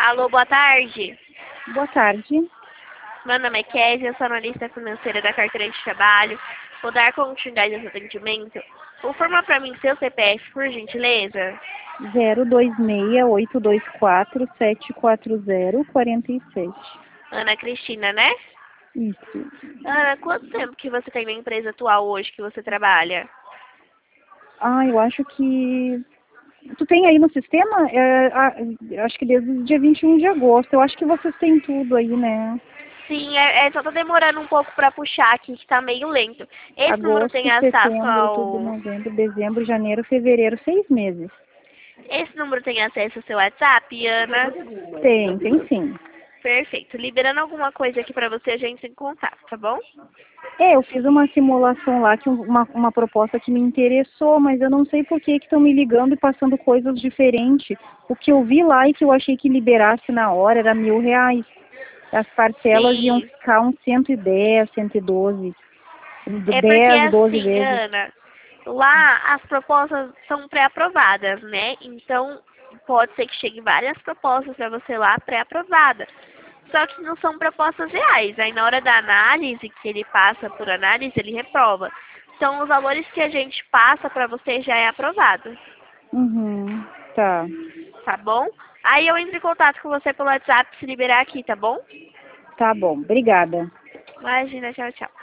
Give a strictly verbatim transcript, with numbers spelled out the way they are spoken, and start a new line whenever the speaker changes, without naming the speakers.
Alô, boa tarde.
Boa tarde.
Meu nome é Kézia, eu sou analista financeira da carteira de trabalho. Vou dar continuidade ao seu atendimento. Vou formar para mim seu C P F, por gentileza.
zero dois seis oito dois quatro sete quatro zero quatro sete.
Ana Cristina, né?
Isso.
Ana, quanto tempo que você tem na empresa atual hoje que você trabalha?
Ah, eu acho que... Tu tem aí no sistema? É, ah, acho que desde o dia vinte e um de agosto. Eu acho que vocês têm tudo aí, né?
Sim, é, é só tá demorando um pouco para puxar aqui, que tá meio lento. Esse número tem
Agosto,
acesso
setembro, outubro,
ao...
novembro, dezembro, janeiro, fevereiro, seis meses.
Esse número tem acesso ao seu WhatsApp, Ana?
Tem, tem sim.
Perfeito. Liberando alguma coisa aqui para você, a gente se em contato, tá bom?
É, eu fiz uma simulação lá, que um- uma, uma proposta que me interessou, mas eu não sei por que estão me ligando e passando coisas diferentes. O que eu vi lá e que eu achei que liberasse na hora era mil reais. As parcelas iam
Sim.
ficar uns cento e dez, cento e doze,
É porque
dez, doze
assim,
vezes.
Ana, lá as propostas são pré-aprovadas, né? Então, pode ser que chegue várias propostas para você lá pré-aprovada. Só que não são propostas reais. Aí na hora da análise, que ele passa por análise, ele reprova. Então, os valores que a gente passa para você já é aprovado,
Uhum, tá,
tá bom? Aí eu entro em contato com você pelo WhatsApp se liberar aqui, tá bom?
tá bom, obrigada.
Imagina, tchau, tchau.